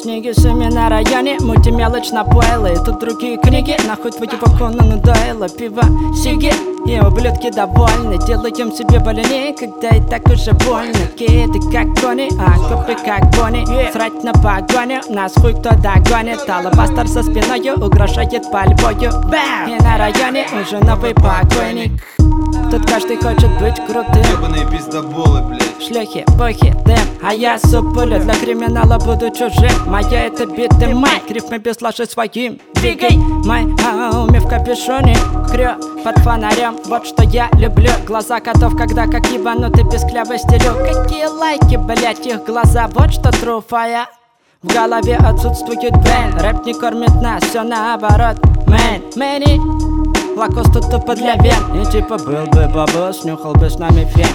Снеги сами на районе, мути мелочь на пойлы. Тут другие книги, нахуй твою покону надоело. Пиво, сиги, и ублюдки довольны. Делаем себе больнее, когда и так уже больно. Киды как кони, а копы как пони. Срать на погоню, нас хуй кто догонит. Алабастер со спиною угрожает пальбою. И на районе уже новый покойник. Тут каждый хочет быть крутым. Ебаные пиздоболы, блядь. Шлюхи, бухи, дым, а я супулю. Для криминала буду чужим. Моя это биты майк, рифмы без ложи своим. Двигай мой ауми в капюшоне. Крё под фонарем, вот что я люблю. Глаза котов, когда как ебанутый пискляво стелю. Какие лайки, блять, их глаза, вот что труфая. В голове отсутствует брейн. Рэп не кормит нас, все наоборот. Мэни лакос тут тупо для вен. И типа был бы бабос, нюхал бы с нами фен.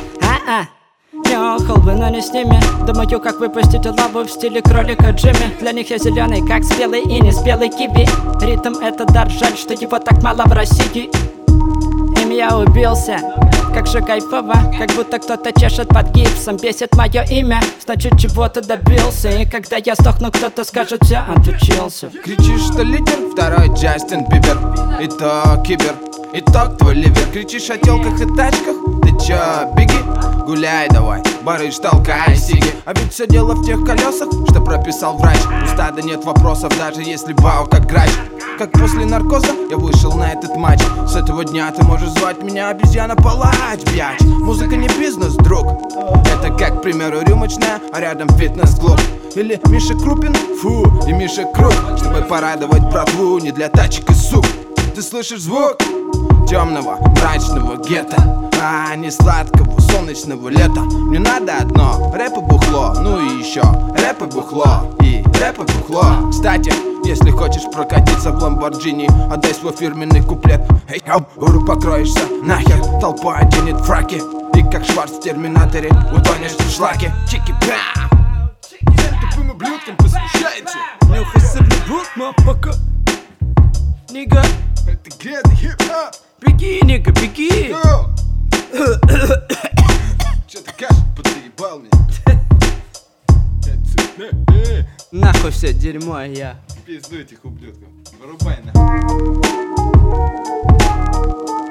Нюхал бы, но не с ними. Думаю, как выпустить лаву в стиле кролика Джимми. Для них я зеленый, как спелый и не спелый киви. Ритм это дар, жаль, что его так мало в России. Им я убился, как же кайфово, как будто кто-то чешет под гипсом. Бесит мое имя, значит чего-то добился. И когда я сдохну, кто-то скажет, все, отучился. Кричишь, что лидер, второй Джастин Бибер. И то кибер, и то твой ливер. Кричишь о телках и тачках, ты чё, беги, гуляй давай, барыш, толкай сиги. А ведь все дело в тех колесах, что прописал врач. У стада нет вопросов, даже если бау как грач. Как после наркоза я вышел на этот матч. С этого дня ты можешь звать меня обезьяна-палач, блядь. Музыка не бизнес, друг. Это как, к примеру, рюмочная, а рядом фитнес-клуб. Или Миша Крупин, фу, и Миша Круг. Чтобы порадовать братву, не для тачек и сук. Ты слышишь звук темного, мрачного гетто, а не сладкого солнечного лета. Мне надо одно, рэп и бухло. Ну и еще рэп и бухло, и рэп и бухло. Кстати, если хочешь прокатиться в Ламборджини, отдай свой фирменный куплет. Эй, уру, покроешься нахер, толпа оденет фраки. И как Шварц в Терминаторе утонешь в шлаке. Чики-пя! Тупым ублюдкам посвящается. Нюхай саблебут, мапака. Нига, Это грязный хип-хоп. беги, нига, беги. Чё ты кашель подъебал меня? Нахуй все дерьмо, я. Пизду этих ублюдков. Вырубай нахуй.